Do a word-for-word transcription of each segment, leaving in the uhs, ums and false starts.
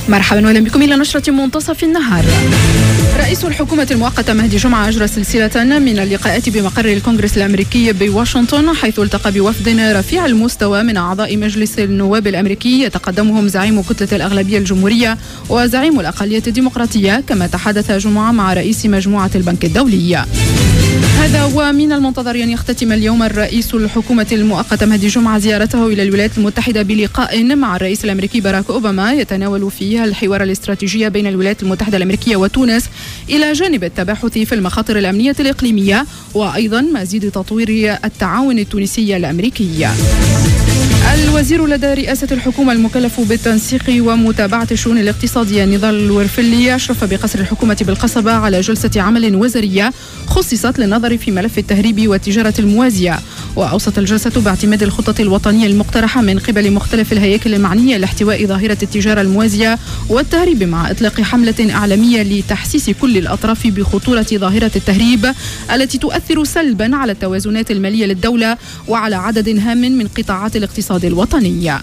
مرحبا واهلا بكم إلى نشرة منتصف النهار. رئيس الحكومة المؤقتة مهدي جمعة أجرى سلسلة من اللقاءات بمقر الكونغرس الأمريكي بواشنطن، حيث التقى بوفد رفيع المستوى من أعضاء مجلس النواب الأمريكي يتقدمهم زعيم كتلة الأغلبية الجمهورية وزعيم الأقلية الديمقراطية، كما تحدث جمعة مع رئيس مجموعة البنك الدولي. هذا ومن المنتظر أن يختتم اليوم الرئيس الحكومة المؤقتة مهدي جمعة زيارته إلى الولايات المتحدة بلقاء مع الرئيس الأمريكي باراك أوباما يتناول فيه الحوار الاستراتيجي بين الولايات المتحدة الأمريكية وتونس، إلى جانب التباحث في المخاطر الأمنية الإقليمية وأيضا مزيد تطوير التعاون التونسي الأمريكي. الوزير لدى رئاسة الحكومة المكلف بالتنسيق ومتابعة الشؤون الاقتصادية نضال الورفلي أشرف بقصر الحكومة بالقصبة على جلسة عمل وزارية خصصت للنظر في ملف التهريب والتجارة الموازية، وأوصت الجلسة باعتماد الخطة الوطنية المقترحة من قبل مختلف الهياكل المعنية لاحتواء ظاهرة التجارة الموازية والتهريب، مع إطلاق حملة إعلامية لتحسيس كل الأطراف بخطورة ظاهرة التهريب التي تؤثر سلبا على التوازنات المالية للدولة وعلى عدد هام من قطاعات الاقتصاد الوطنية.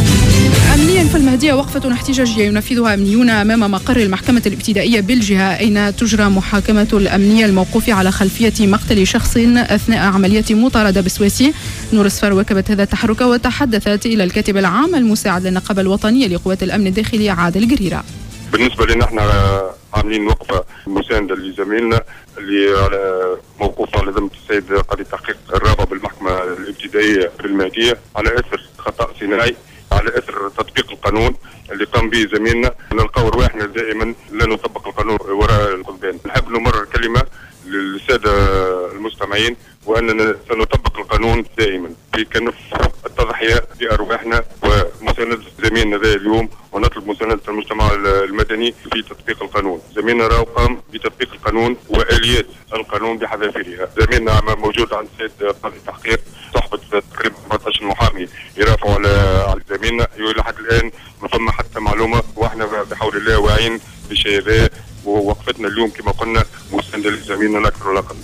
أمنيا، فالمهدية وقفة احتجاجية ينفذها أمنيون أمام مقر المحكمة الابتدائية بالجهة، أين تجرى محاكمة الأمنية الموقوف على خلفية مقتل شخص أثناء عملية مطاردة بسويسي. نور الصفار واكبت هذا التحرك وتحدثت إلى الكاتب العام المساعد للنقابة الوطنية لقوات الأمن الداخلي عادل قريرة. بالنسبة لنا احنا عاملين وقفة مساندة لزميلنا اللي على موقوف على ذمة السيد قاضي تحقيق الرغبة بالمحكمة الابتدائية بالمهدية على إثر خطأ صناعي، على إثر تطبيق القانون اللي قام به زميلنا. نلقاو رواحنا دائما لا نطبق القانون وراء القضبان. نحب نمرر كلمة للسادة المستمعين وأننا سنطبق القانون دائما في كنف التضحية بأرواحنا ومساندة زميلنا ذا اليوم، ونطلب مساندة المجتمع المدني في تطبيق القانون. زميلنا راهو قام بتطبيق القانون وآليات القانون بحذافيرها. زميلنا موجود عند السيد قاضي التحقيق صحبة تقريبا أربعة عشر محامي يرافعوا على على زميلنا. لحد الآن ما فما حتى معلومة، واحنا بحول الله واعيين بالشيء ذا، ووقفتنا اليوم كما قلنا مساندة لزميلنا لا أكثر ولا أقل.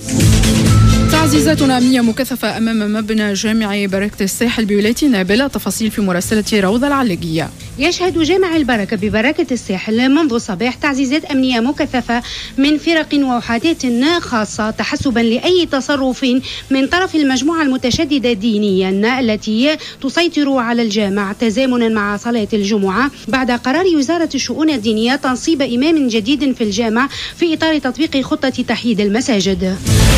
تعزيزات أمنية مكثفة أمام مبنى جامع بركة الساحل بولاية نابل. تفاصيل في مراسلة روضة العلاقية. يشهد جامع البركة ببركة الساحل منذ الصباح تعزيزات أمنية مكثفة من فرق ووحدات خاصة تحسبا لأي تصرف من طرف المجموعة المتشددة دينيا التي تسيطر على الجامع، تزامنا مع صلاة الجمعة بعد قرار وزارة الشؤون الدينية تنصيب إمام جديد في الجامع في إطار تطبيق خطة تحييد المساجد.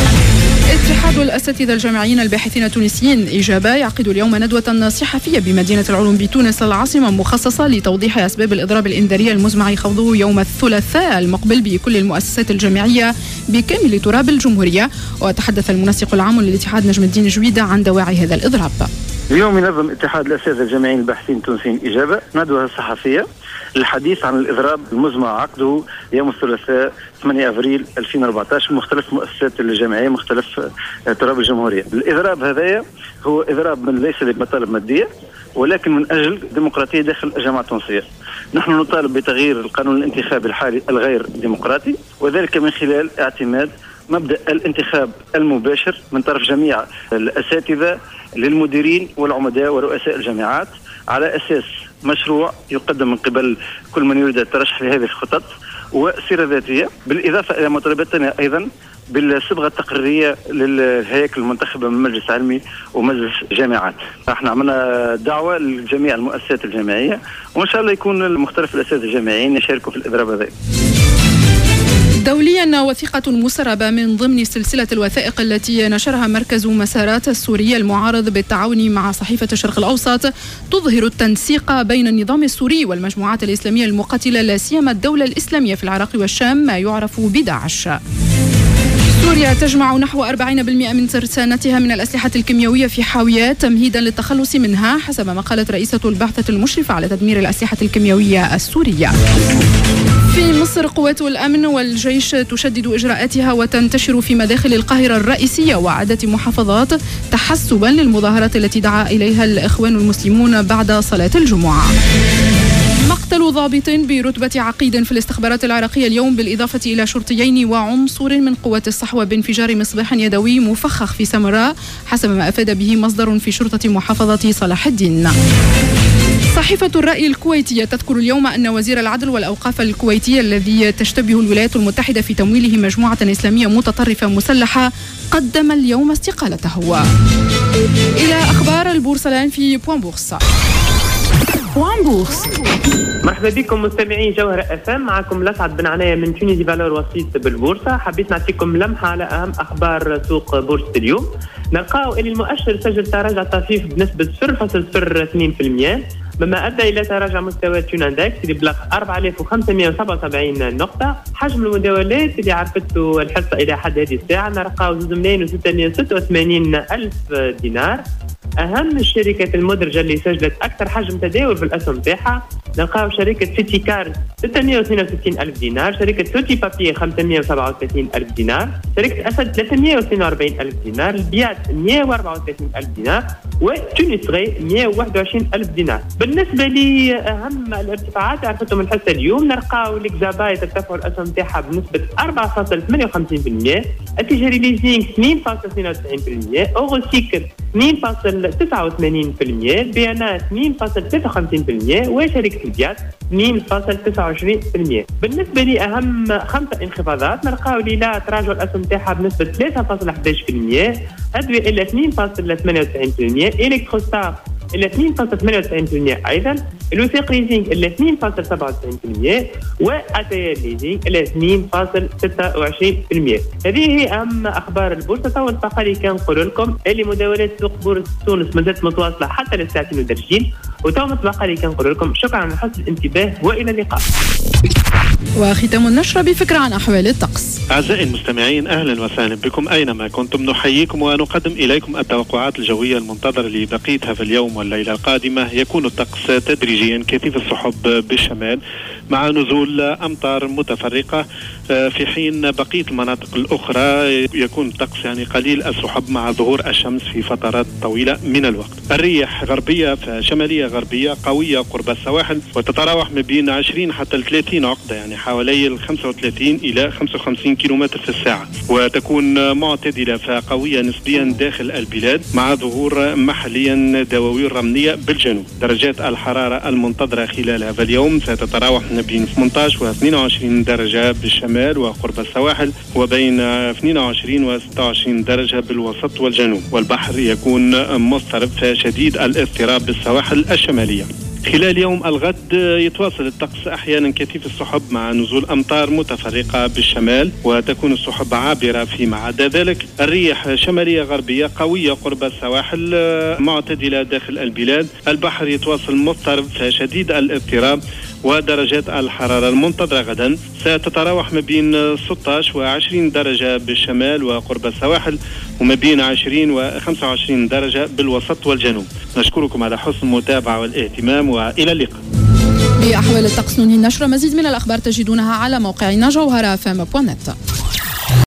اتحاد الأساتذة الجامعيين الباحثين التونسيين إجابة يعقد اليوم ندوة صحفية بمدينة العلوم بتونس العاصمة، مخصصة لتوضيح أسباب الإضراب الإنذاري المزمع خوضه يوم الثلاثاء المقبل بكل المؤسسات الجامعية بكامل تراب الجمهورية. وتحدث المنسق العام للاتحاد نجم الدين جويدة عن دواعي هذا الإضراب. اليوم ينظم اتحاد الأساتذة الجامعيين الباحثين التونسيين إجابة ندوة صحفية للحديث عن الإضراب المزمع عقده يوم الثلاثاء ثمانية أفريل ألفين وأربعة عشر مختلف المؤسسات الجامعية مختلف تراب الجمهورية. الإضراب هذايا هو إضراب من ليس لمطالب مادية ولكن من أجل ديمقراطية داخل الجامعة التونسية. نحن نطالب بتغيير القانون الانتخابي الحالي الغير ديمقراطي، وذلك من خلال اعتماد مبدأ الانتخاب المباشر من طرف جميع الأساتذة للمديرين والعمداء ورؤساء الجامعات على أساس مشروع يقدم من قبل كل من يريد الترشح لهذه الخطط وسيرة ذاتية، بالإضافة إلى مطالبتنا أيضا بالصبغة التقريرية للهياكل المنتخبة من مجلس علمي ومجلس جامعات. احنا عملنا دعوة لجميع المؤسسات الجامعية وإن شاء الله يكون مختلف الأساتذة الجامعيين يشاركوا في الإضراب هذا. دوليا، وثيقة مسربة من ضمن سلسلة الوثائق التي نشرها مركز مسارات السوري المعارض بالتعاون مع صحيفة الشرق الأوسط تظهر التنسيق بين النظام السوري والمجموعات الإسلامية المقاتلة، لا سيما الدولة الإسلامية في العراق والشام ما يعرف بداعش. سوريا تجمع نحو أربعين بالمئة من ترسانتها من الأسلحة الكيميائية في حاويات تمهيدا للتخلص منها، حسب ما قالت رئيسة البعثة المشرفة على تدمير الأسلحة الكيميائية السورية. في مصر، قوات الأمن والجيش تشدد إجراءاتها وتنتشر في مداخل القاهرة الرئيسية وعدة محافظات تحسبا للمظاهرات التي دعا إليها الإخوان المسلمون بعد صلاة الجمعة. مقتل ضابط برتبة عقيد في الاستخبارات العراقية اليوم، بالإضافة إلى شرطيين وعنصر من قوات الصحوة بانفجار مصباح يدوي مفخخ في سمراء، حسب ما أفاد به مصدر في شرطة محافظة صلاح الدين. صحيفة الرأي الكويتية تذكر اليوم أن وزير العدل والأوقاف الكويتي الذي تشتبه الولايات المتحدة في تمويله مجموعة إسلامية متطرفة مسلحة قدم اليوم استقالته. إلى أخبار البورصة الآن في بوان بورصة. بوان بورصة. مرحبا بكم مستمعين جوهر اف ام، معكم لسعد بن عناية من تونيزي فالور وسيط بالبورصة. حبيت نعطيكم لمحة على أهم أخبار سوق بورصة اليوم. نلقاو أن المؤشر سجل تراجع طفيف بنسبة صفر فاصلة صفر اثنين بالمئة، مما أدى إلى تراجع مستوى تون اندكس اللي بلغ أربعة آلاف وخمسمئة وسبعة وسبعين نقطة. حجم المداولات اللي عرفته الحصة إلى حد هذه الساعة نلقاو زوج ملايين وستمئة وستة وثمانين ألف دينار. أهم الشركات المدرجة اللي سجلت أكثر حجم تداول في الأسهم تاعها نلقاو شركة سيتي كار ستمئة واثنين وستين ألف دينار، شركة سوتي بابي خمسمئة وسبعة وثلاثين ألف دينار، شركة أسد ثلاثمئة واثنين وأربعين ألف دينار، البيات مئة وأربعة وثلاثين ألف دينار، وتونس غي مئة وواحد وعشرين ألف دينار. بالنسبة لأهم الارتفاعات عرفتهم الحصة اليوم نلقاو الإكزاباي ترتفع الأسهم تاعها بنسبة أربعة فاصلة ثمانية وخمسين بالمئة، التجاري ليزينغ اثنين فاصلة اثنين وتسعين بالمئة، أوغوسيكل اثنين فاصلة تسعة وثمانين بالمئة، بيانا اثنين فاصلة ثلاثة وخمسين بالمئة، وشركة البيات اثنين فاصلة تسعة وعشرين بالمئة. بالنسبة لأهم خمسة انخفاضات نلقاو ليلا تراجع الأسهم تاعها بنسبة ثلاثة فاصلة أحد عشر بالمئة، أدوية إلى اثنين فاصلة ثمانية وتسعين بالمئة، إلكتروستار إلى اثنين فاصلة ثمانية وتسعين بالمئة أيضا، الوثائق ليزينغ إلى اثنين فاصلة سبعة وتسعين بالمئة، وأتاير ليزينغ إلى اثنين فاصلة ستة وعشرين بالمئة. هذه هي أهم أخبار البورصة. طول بقالي كان نقول لكم اللي مداولات سوق بورصة تونس ما زالت متواصلة حتى للساعتين ودرجين، وتو بقالي كان نقول لكم شكرا على حسن الانتباه وإلى اللقاء. وختام النشرة بفكرة عن أحوال الطقس. أعزائي المستمعين أهلا وسهلا بكم أينما كنتم، نحييكم ونقدم إليكم التوقعات الجوية المنتظرة لبقية هذا اليوم والليلة القادمة. يكون الطقس تدريجيا كثيف السحب بالشمال مع نزول أمطار متفرقة، في حين بقية المناطق الأخرى يكون الطقس يعني قليل السحب مع ظهور الشمس في فترات طويلة من الوقت. الرياح غربية شمالية غربية قوية قرب السواحل وتتراوح ما بين عشرين حتى ثلاثين عقدة، يعني حوالي ال خمسة وثلاثين إلى خمسة وخمسين كيلومتر في الساعة، وتكون معتدلة فقوية نسبيا داخل البلاد مع ظهور محليا دواوير رملية بالجنوب. درجات الحرارة المنتظرة خلال هذا اليوم ستتراوح بين ثمانية عشر و اثنين وعشرين درجة بالشمال وقرب السواحل، وبين اثنين وعشرين و ستة وعشرين درجة بالوسط والجنوب، والبحر يكون مضطرب شديد الاضطراب بالسواحل الشمالية. خلال يوم الغد يتواصل الطقس أحيانا كثيف السحب مع نزول أمطار متفرقة بالشمال، وتكون السحب عابرة فيما عدا ذلك. الرياح شمالية غربية قوية قرب السواحل معتدلة داخل البلاد، البحر يتواصل مضطرب شديد الاضطراب، ودرجات الحرارة المنتظرة غدا ستتراوح ما بين ستة عشر و عشرين درجة بالشمال وقرب السواحل، وما بين عشرين و خمسة وعشرين درجة بالوسط والجنوب. نشكركم على حسن المتابعة والاهتمام وإلى اللقاء. بأحوال الطقس ننهي النشرة. مزيد من الأخبار تجدونها على موقعنا جوهر اف ام دوت نت.